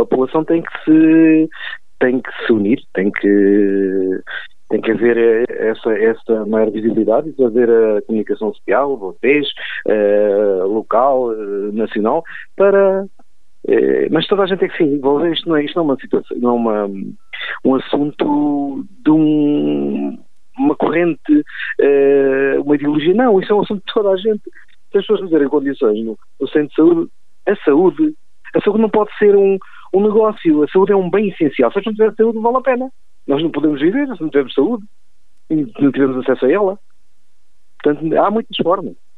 população tem que se unir, tem que haver essa maior visibilidade, tem que haver a comunicação social, vocês, local, nacional, mas toda a gente tem que se envolver. Isto não é uma situação, não é um assunto de uma corrente, uma ideologia, não, isso é um assunto de toda a gente. Se as pessoas não terem condições no centro de saúde, a saúde não pode ser um negócio, a saúde é um bem essencial. Se a gente não tiver saúde, não vale a pena. Nós não podemos viver se não tivermos saúde e não tivermos acesso a ela. Portanto, há muitas formas.